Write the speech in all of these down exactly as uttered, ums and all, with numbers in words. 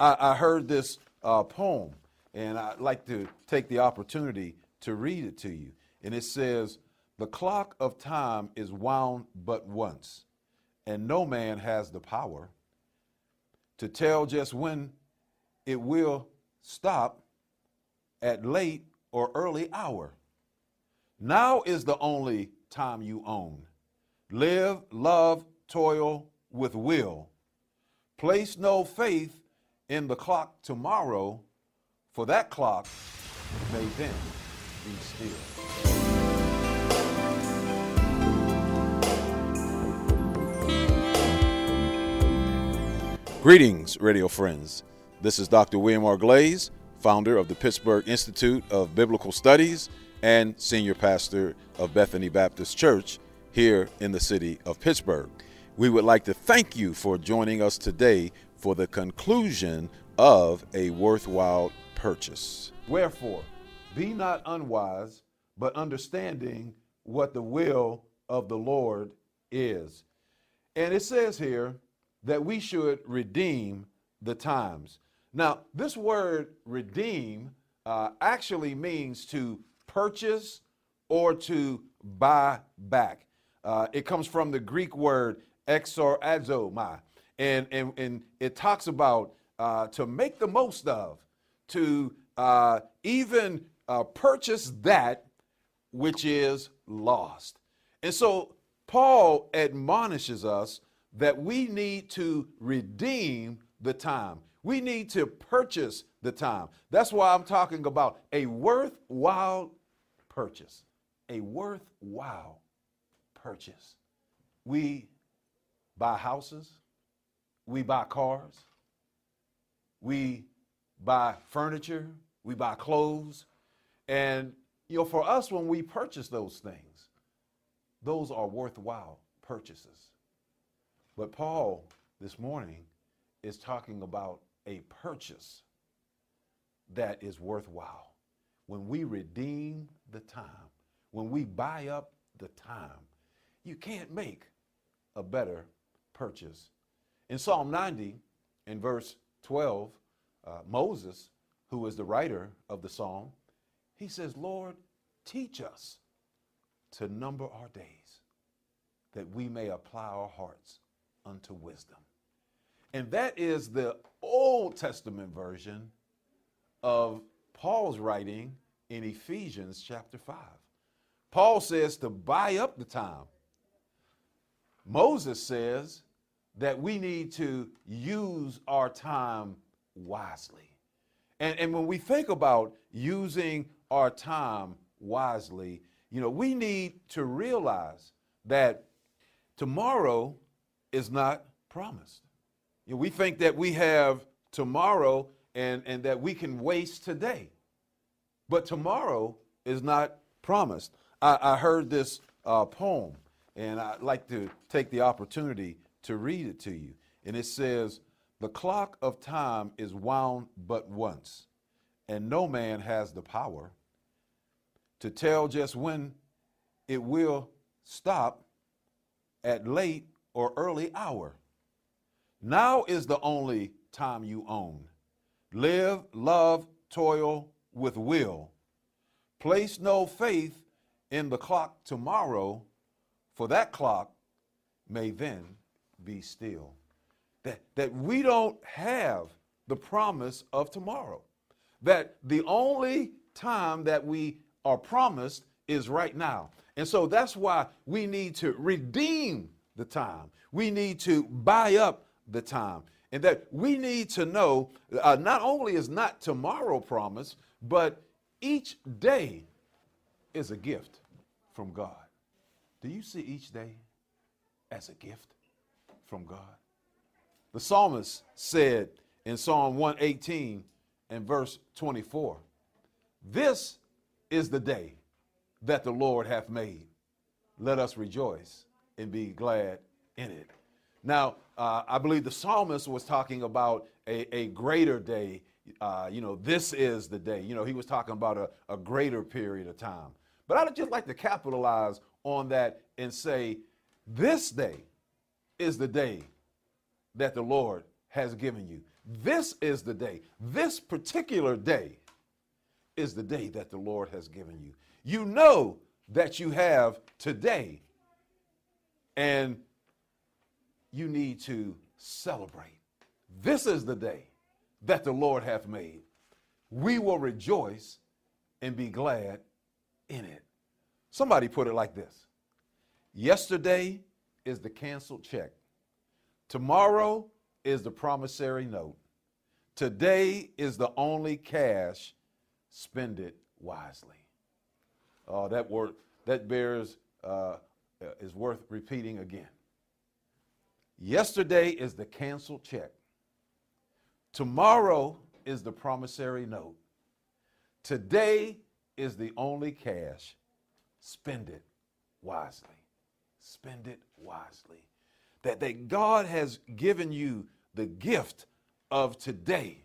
I, I heard this uh, poem, and I'd like to take the opportunity to read it to you. And it says, "The clock of time is wound but once, and no man has the power to tell just when it will stop at late or early hour. Now is the only time you own. Live, love, toil with will. Place no faith in the clock tomorrow, for that clock may then be still." Greetings, radio friends. This is Doctor William R. Glaze, founder of the Pittsburgh Institute of Biblical Studies and senior pastor of Bethany Baptist Church here in the city of Pittsburgh. We would like to thank you for joining us today for the conclusion of a worthwhile purchase. Wherefore, be not unwise, but understanding what the will of the Lord is. And it says here that we should redeem the times. Now, this word redeem uh, actually means to purchase or to buy back. Uh, it comes from the Greek word exorazomai, and, and, and it talks about uh, to make the most of, to uh, even uh, purchase that which is lost. And so Paul admonishes us that we need to redeem the time. We need to purchase the time. That's why I'm talking about a worthwhile purchase. A worthwhile purchase. We buy houses. We buy cars. We buy furniture. We buy clothes. And, you know, for us, when we purchase those things, those are worthwhile purchases. But Paul, this morning, is talking about a purchase that is worthwhile. When we redeem the time, when we buy up the time, you can't make a better purchase. In Psalm ninety, in verse twelve, uh, Moses, who is the writer of the psalm, he says, "Lord, teach us to number our days, that we may apply our hearts unto wisdom." And that is the Old Testament version of Paul's writing in Ephesians chapter five. Paul says to buy up the time. Moses says that we need to use our time wisely. And, and when we think about using our time wisely, you know, we need to realize that tomorrow is not promised. You know, we think that we have tomorrow and, and that we can waste today. But tomorrow is not promised. I, I heard this uh, poem, and I'd like to take the opportunity to read it to you. And it says, "The clock of time is wound but once, and no man has the power to tell just when it will stop at late or early hour. Now is the only time you own. Live, love, toil with will. Place no faith in the clock tomorrow, for that clock may then be still." That, that we don't have the promise of tomorrow. That the only time that we are promised is right now. And so that's why we need to redeem the time. We need to buy up the time. And that we need to know uh, not only is not tomorrow promised, but each day is a gift from God. Do you see each day as a gift from God? The psalmist said in Psalm one eighteen and verse twenty-four, "This is the day that the Lord hath made. Let us rejoice and be glad in it." Now, uh, I believe the psalmist was talking about a, a greater day. Uh, you know, this is the day. You know, he was talking about a, a greater period of time. But I'd just like to capitalize on that and say, this day is the day that the Lord has given you. This is the day. This particular day is the day that the Lord has given you. You know that you have today, and you need to celebrate. This is the day that the Lord hath made. We will rejoice and be glad in it. Somebody put it like this. Yesterday is the canceled check. Tomorrow is the promissory note. Today is the only cash. Spend it wisely. Oh, that word, that bears, uh, is worth repeating again. Yesterday is the canceled check. Tomorrow is the promissory note. Today is the only cash. Spend it wisely. Spend it wisely. That, that God has given you the gift of today,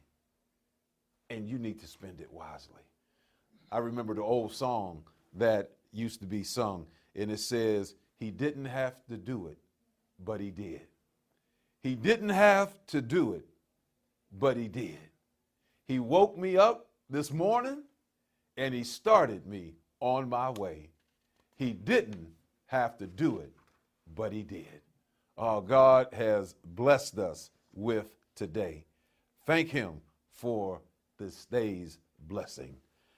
and you need to spend it wisely. I remember the old song that used to be sung, and it says, he didn't have to do it, but he did. He didn't have to do it, but he did. He woke me up this morning, and he started me on my way. He didn't have to do it, but he did. Oh, God has blessed us with today. Thank him for this day's blessing.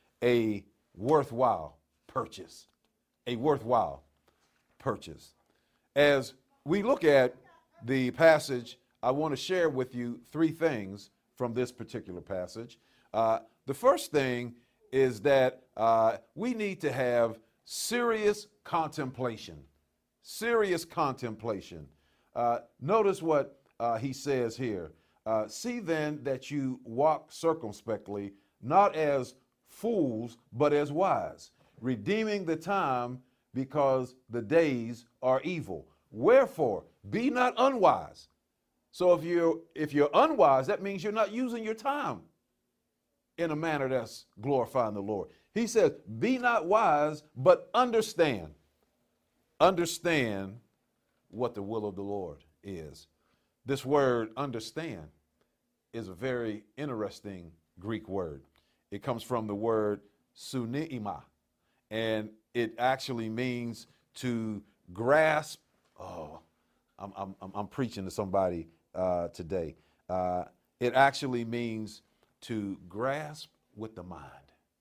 A worthwhile purchase. A worthwhile purchase. As we look at the passage, I want to share with you three things from this particular passage. Uh, the first thing is that uh, we need to have serious contemplation. Serious contemplation. Uh, notice what uh, he says here. Uh, See then that you walk circumspectly, not as fools, but as wise, redeeming the time, because the days are evil. Wherefore, be not unwise. So if you're, if you're unwise, that means you're not using your time in a manner that's glorifying the Lord. He says, be not wise, but understand. Understand what the will of the Lord is. This word understand is a very interesting Greek word. It comes from the word suneima, and it actually means to grasp. Oh, I'm, I'm, I'm preaching to somebody uh, today. Uh, it actually means to grasp with the mind.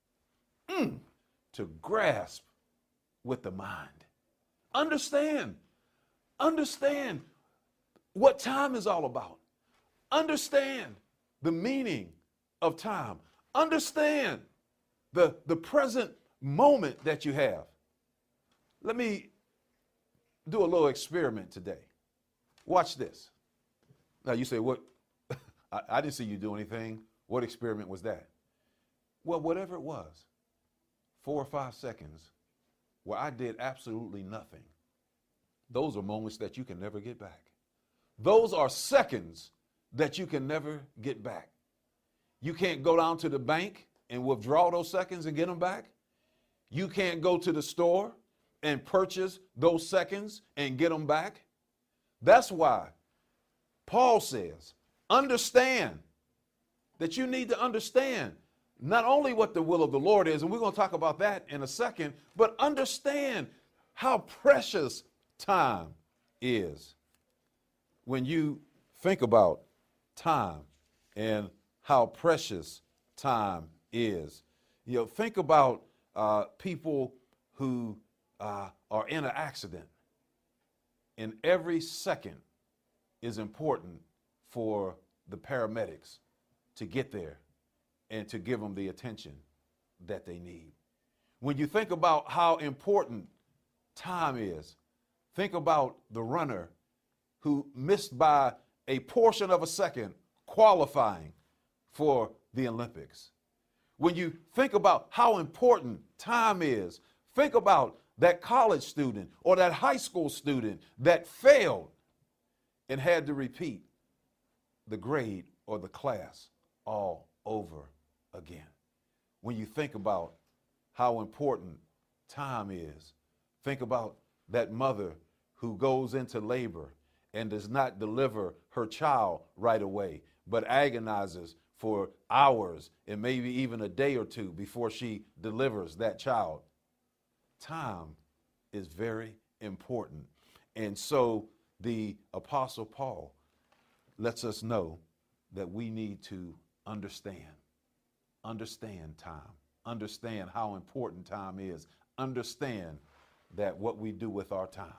Mm, to grasp with the mind. Understand. Understand what time is all about. Understand the meaning of time. Understand the, the present moment that you have. Let me do a little experiment today. Watch this. Now you say, what? I, I didn't see you do anything. What experiment was that? Well, whatever it was, four or five seconds where I did absolutely nothing. Those are moments that you can never get back. Those are seconds that you can never get back. You can't go down to the bank and withdraw those seconds and get them back. You can't go to the store and purchase those seconds and get them back. That's why Paul says, understand that you need to understand not only what the will of the Lord is, and we're going to talk about that in a second, but understand how precious time is. When you think about time and how precious time is, you know, think about uh, people who uh, are in an accident, and every second is important for the paramedics to get there and to give them the attention that they need. When you think about how important time is, think about the runner who missed by a portion of a second qualifying for the Olympics. When you think about how important time is, think about that college student or that high school student that failed and had to repeat the grade or the class all over again. When you think about how important time is, think about that mother who goes into labor and does not deliver her child right away, but agonizes for hours and maybe even a day or two before she delivers that child. Time is very important. And so the Apostle Paul lets us know that we need to understand, understand time, understand how important time is, understand that what we do with our time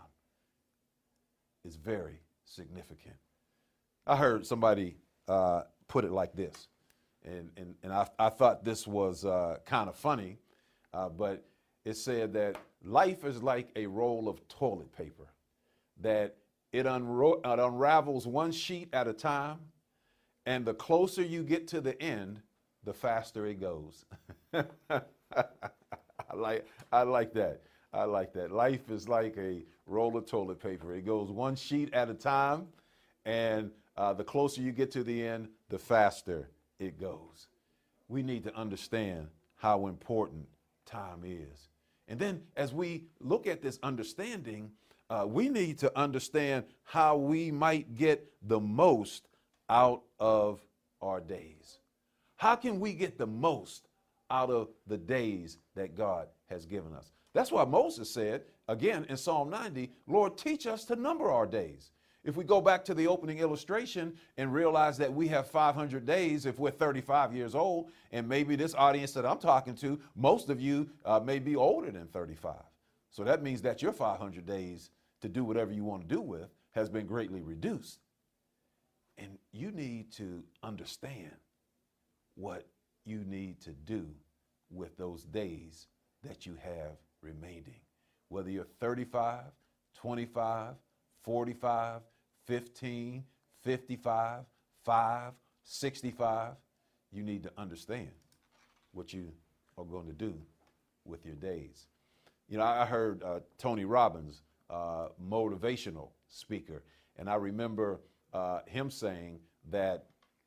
is very significant. I heard somebody uh, put it like this, and, and, and I, I thought this was uh, kind of funny, uh, but it said that life is like a roll of toilet paper, that it, unro- it unravels one sheet at a time, and the closer you get to the end, the faster it goes. I like I like that. I like that. Life is like a roll of toilet paper. It goes one sheet at a time, and uh, the closer you get to the end, the faster it goes. We need to understand how important time is. And then as we look at this understanding, uh, we need to understand how we might get the most out of our days. How can we get the most out of the days that God has given us? That's why Moses said, again, in Psalm ninety, Lord, teach us to number our days. If we go back to the opening illustration and realize that we have five hundred days if we're thirty-five years old, and maybe this audience that I'm talking to, most of you uh, may be older than thirty-five. So that means that your five hundred days to do whatever you want to do with has been greatly reduced. And you need to understand what you need to do with those days that you have remaining. Whether you're thirty-five, twenty-five, forty-five, fifteen, fifty-five, five, sixty-five, you need to understand what you are going to do with your days. You know, I heard uh, Tony Robbins, uh, motivational speaker, and I remember uh, him saying that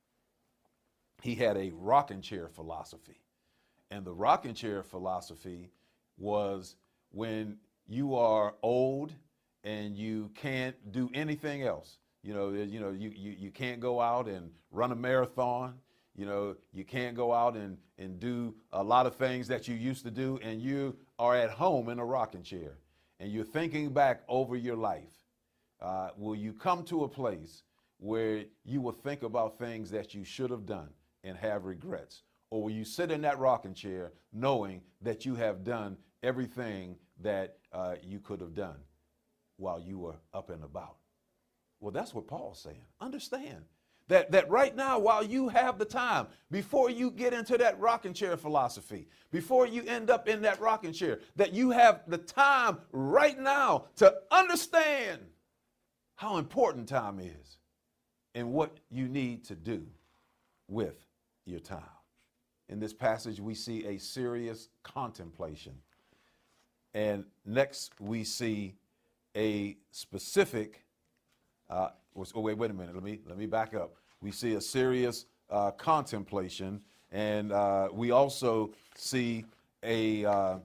he had a rocking chair philosophy. And the rocking chair philosophy was when you are old and you can't do anything else. You know, you know, you, you, you can't go out and run a marathon. You know, you can't go out and, and do a lot of things that you used to do, and you are at home in a rocking chair and you're thinking back over your life. Uh, will you come to a place where you will think about things that you should have done and have regrets? Or will you sit in that rocking chair knowing that you have done everything that uh, you could have done while you were up and about? Well, that's what Paul's saying. Understand that, that right now, while you have the time, before you get into that rocking chair philosophy, before you end up in that rocking chair, that you have the time right now to understand how important time is and what you need to do with your time. In this passage, we see a serious contemplation. And next, we see a specific, uh, oh, wait, wait a minute. Let me, let me back up. We see a serious uh, contemplation, and uh, we also see a uh,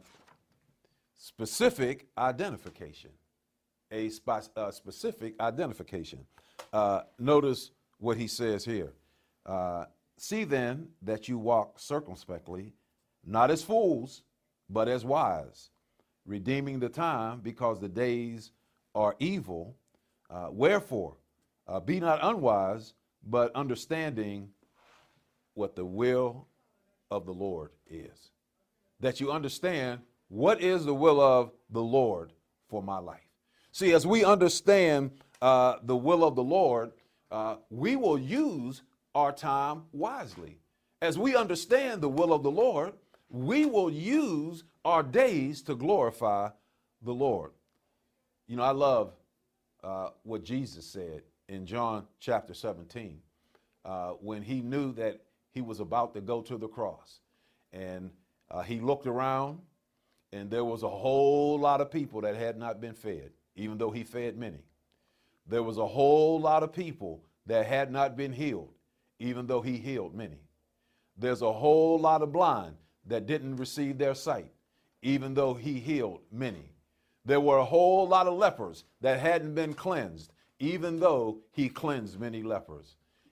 specific identification. A, spe- a specific identification. Uh, notice what he says here. Uh, See then that you walk circumspectly, not as fools, but as wise, redeeming the time, because the days are evil. Uh, wherefore, uh, be not unwise, but understanding what the will of the Lord is. That you understand what is the will of the Lord for my life. See, as we understand uh, the will of the Lord, uh, we will use our time wisely. As we understand the will of the Lord, we will use our days to glorify the Lord. You know, I love uh, what Jesus said in John chapter seventeen, uh, when he knew that he was about to go to the cross. And uh, he looked around, and there was a whole lot of people that had not been fed, even though he fed many. There was a whole lot of people that had not been healed, even though he healed many. There's a whole lot of blind that didn't receive their sight, even though he healed many. There were a whole lot of lepers that hadn't been cleansed, even though he cleansed many lepers.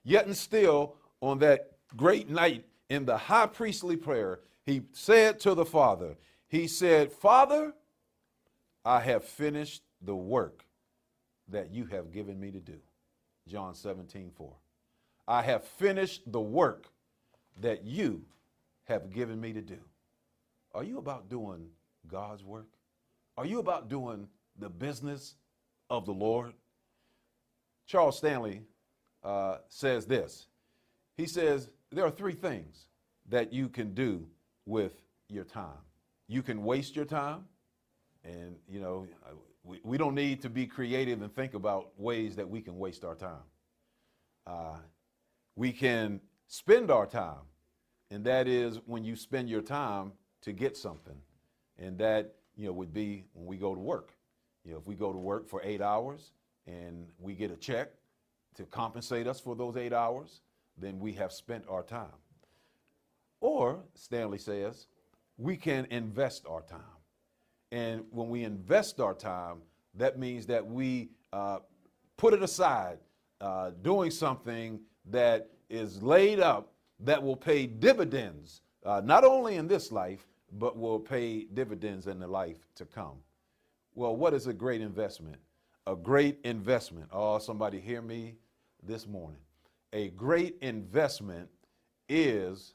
Yet and still, on that great night in the high priestly prayer, he said to the Father, he said, Father, I have finished the work that you have given me to do. John seventeen four. I have finished the work that you have given me to do. Are you about doing God's work? Are you about doing the business of the Lord? Charles Stanley uh, says this. He says there are three things that you can do with your time. You can waste your time. And, you know, we, we don't need to be creative and think about ways that we can waste our time. Uh, we can spend our time. And that is when you spend your time to get something. And that, you know, would be when we go to work. You know, if we go to work for eight hours and we get a check to compensate us for those eight hours, then we have spent our time. Or, Stanley says, we can invest our time. And when we invest our time, that means that we uh, put it aside, uh, doing something that is laid up that will pay dividends, uh, not only in this life, but will pay dividends in the life to come. Well, what is a great investment? A great investment. Oh, somebody hear me this morning. A great investment is,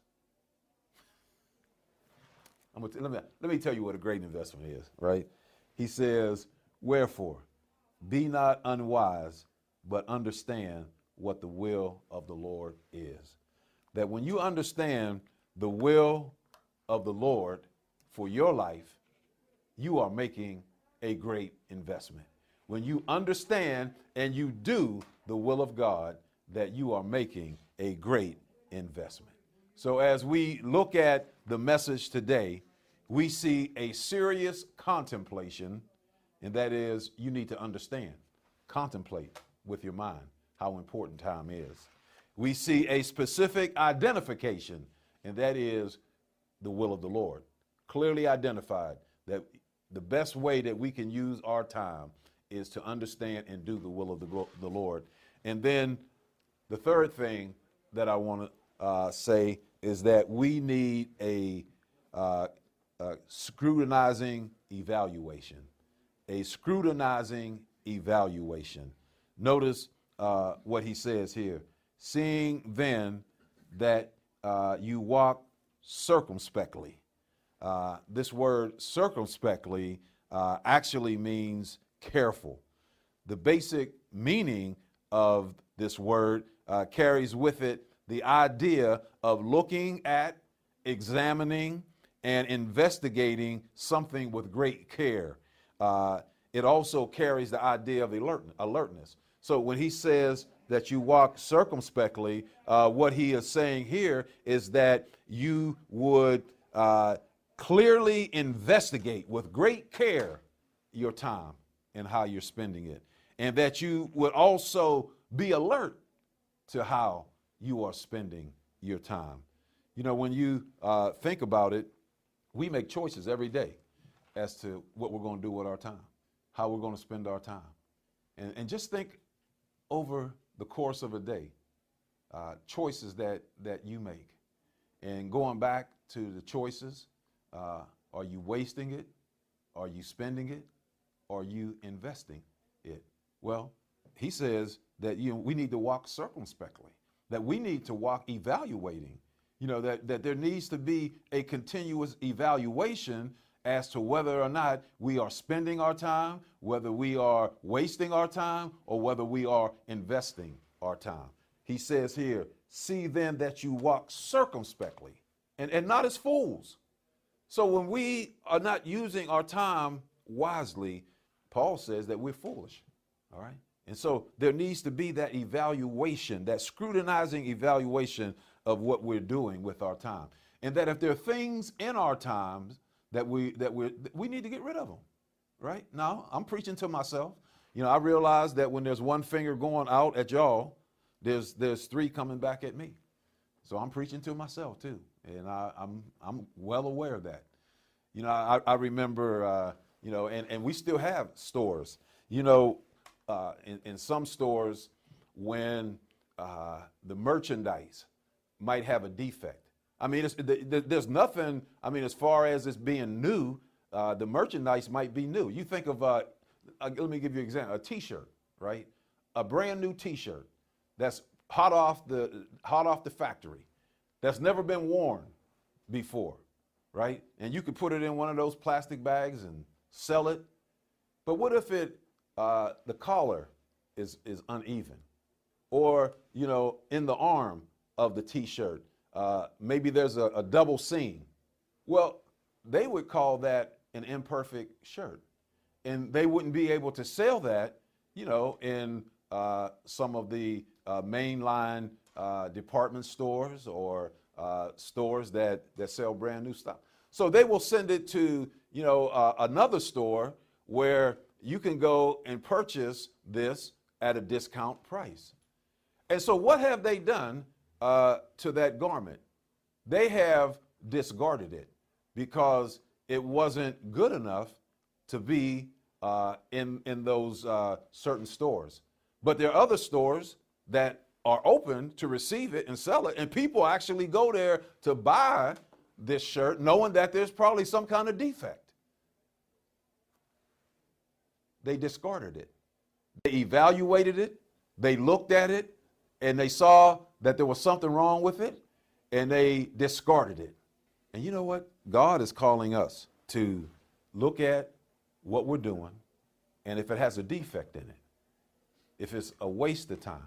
I'm gonna t- let me, let me tell you what a great investment is, right? He says, wherefore, be not unwise, but understand what the will of the Lord is. That when you understand the will of the Lord for your life, you are making a great investment. When you understand and you do the will of God, that you are making a great investment. So as we look at the message today, we see a serious contemplation, and that is you need to understand, contemplate with your mind how important time is. We see a specific identification, and that is the will of the Lord. Clearly identified that the best way that we can use our time is to understand and do the will of the, the Lord. And then the third thing that I want to uh, say is that we need a, uh, a scrutinizing evaluation. A scrutinizing evaluation. Notice uh, what he says here. Seeing then that uh, you walk circumspectly. Uh, this word circumspectly uh, actually means careful. The basic meaning of this word uh, carries with it the idea of looking at, examining, and investigating something with great care. Uh, it also carries the idea of alert, alertness. So when he says that you walk circumspectly, uh, what he is saying here is that you would uh, clearly investigate with great care your time and how you're spending it. And that you would also be alert to how you are spending your time. You know, when you uh, think about it, we make choices every day as to what we're going to do with our time, how we're going to spend our time. And, and just think over the course of a day, uh, choices that, that you make. And going back to the choices, uh, are you wasting it? Are you spending it? Are you investing it? Well, he says that you know, we need to walk circumspectly, that we need to walk evaluating, you know, that, that there needs to be a continuous evaluation as to whether or not we are spending our time, whether we are wasting our time, or whether we are investing our time. He says here, see then that you walk circumspectly and, and not as fools. So when we are not using our time wisely, Paul says that we're foolish. All right. And so there needs to be that evaluation, that scrutinizing evaluation of what we're doing with our time. And that if there are things in our times that we that we we need to get rid of them. Right now, I'm preaching to myself. You know, I realize that when there's one finger going out at y'all, there's there's three coming back at me. So I'm preaching to myself too, and I, I'm I'm well aware of that. You know, I, I remember, uh, you know, and, and we still have stores. You know, uh, in, in some stores, when uh, the merchandise might have a defect. I mean, it's, the, the, there's nothing, I mean, as far as it's being new, uh, the merchandise might be new. You think of, uh, uh, let me give you an example, a t-shirt, right? A brand new t-shirt that's hot off the, hot off the factory, that's never been worn before, right? And you could put it in one of those plastic bags and sell it. But what if it, uh, the collar is, is uneven? Or, you know, in the arm of the t-shirt, uh, maybe there's a, a double seam. Well, they would call that an imperfect shirt. And they wouldn't be able to sell that, you know, in uh, some of the uh, mainline uh, department stores or uh, stores that, that sell brand new stuff. So they will send it to, you know, uh, another store where you can go and purchase this at a discount price. And so what have they done uh, to that garment? They have discarded it because it wasn't good enough to be uh, in, in those uh, certain stores. But there are other stores that are open to receive it and sell it, and people actually go there to buy this shirt knowing that there's probably some kind of defect. They discarded it. They evaluated it, they looked at it, and they saw that there was something wrong with it, and they discarded it. And you know what? God is calling us to look at what we're doing, and if it has a defect in it, if it's a waste of time,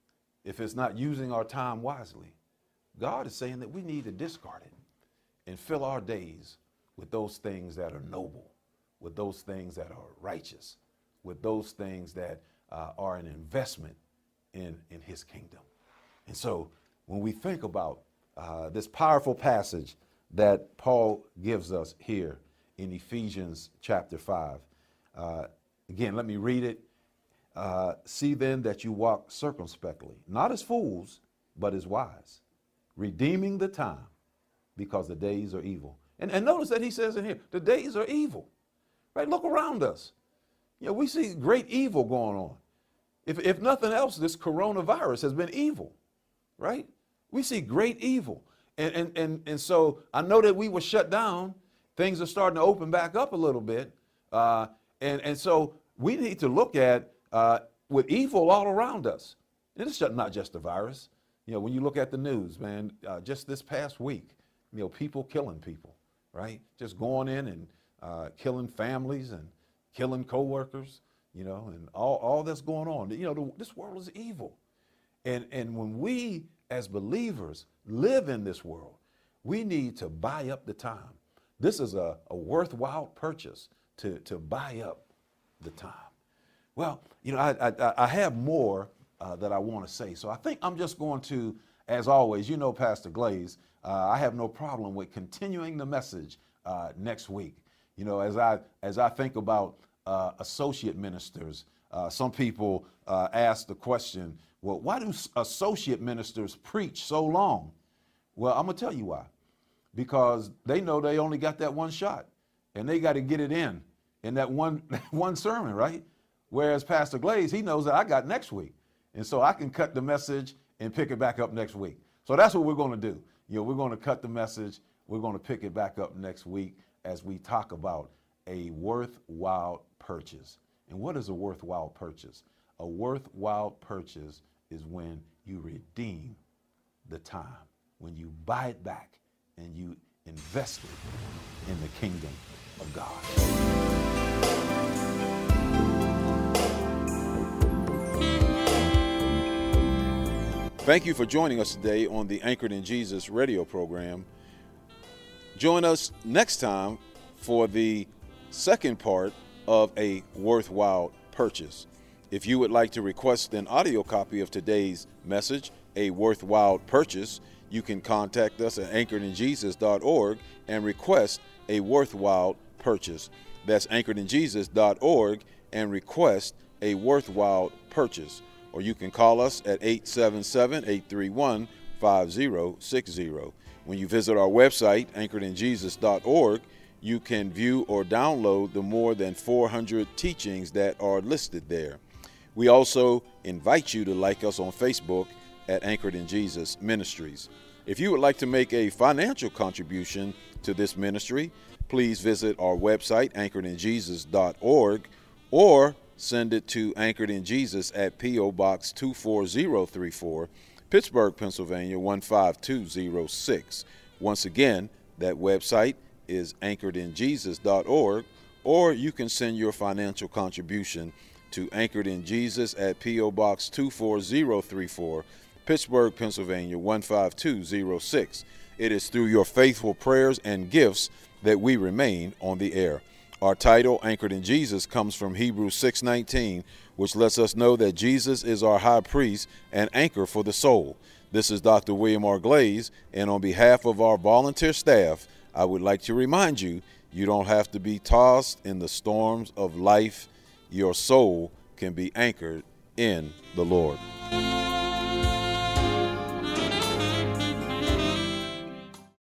if it's not using our time wisely, God is saying that we need to discard it and fill our days with those things that are noble, with those things that are righteous, with those things that uh, are an investment in, in his kingdom. And so when we think about uh, this powerful passage that Paul gives us here in Ephesians chapter five, uh, again, let me read it. Uh, See then that you walk circumspectly, not as fools, but as wise, redeeming the time, because the days are evil. And, and notice that he says in here, the days are evil, right? Look around us. You know, we see great evil going on. If, if nothing else, this coronavirus has been evil, right? We see great evil. And, and, and, and so I know that we were shut down. Things are starting to open back up a little bit. Uh, and, and so we need to look at uh, with evil all around us. And it's not just the virus. You know, when you look at the news, man, uh, just this past week, you know, people killing people, right? Just going in and uh, killing families and killing coworkers, you know, and all, all that's going on. You know, the, this world is evil. And, and when we as believers live in this world, we need to buy up the time. This is a, a worthwhile purchase to, to buy up the time. Well, you know, I, I, I have more uh, that I want to say. So I think I'm just going to, as always, you know, Pastor Glaze, uh, I have no problem with continuing the message uh, next week. You know, as I as I think about uh, associate ministers, uh, some people uh, ask the question, well, why do associate ministers preach so long? Well, I'm going to tell you why. Because they know they only got that one shot, and they got to get it in, in that one, one sermon, right? Whereas Pastor Glaze, he knows that I got next week. And so I can cut the message and pick it back up next week. So that's what we're going to do. You know, we're going to cut the message. We're going to pick it back up next week as we talk about a worthwhile purchase. And what is a worthwhile purchase? A worthwhile purchase is when you redeem the time, when you buy it back and you invest it in the kingdom of God. Thank you for joining us today on the Anchored in Jesus radio program. Join us next time for the second part of a worthwhile purchase. If you would like to request an audio copy of today's message, A Worthwhile Purchase, you can contact us at anchored in jesus dot org and request a worthwhile purchase. That's anchored in jesus dot org and request a worthwhile purchase. Or you can call us at eight seven seven, eight three one, five zero six zero. When you visit our website, anchored in jesus dot org, you can view or download the more than four hundred teachings that are listed there. We also invite you to like us on Facebook at Anchored in Jesus Ministries. If you would like to make a financial contribution to this ministry, please visit our website, anchored in jesus dot org, or send it to Anchored in Jesus at P O Box two four zero three four, Pittsburgh, Pennsylvania one five two zero six. Once again, that website is anchored in jesus dot org, or you can send your financial contribution to Anchored in Jesus at P O Box two four zero three four, Pittsburgh, Pennsylvania one five two zero six. It is through your faithful prayers and gifts that we remain on the air. Our title, Anchored in Jesus, comes from Hebrews six nineteen, which lets us know that Jesus is our high priest and anchor for the soul. This is Doctor William R. Glaze, and on behalf of our volunteer staff, I would like to remind you, you don't have to be tossed in the storms of life. Your soul can be anchored in the Lord.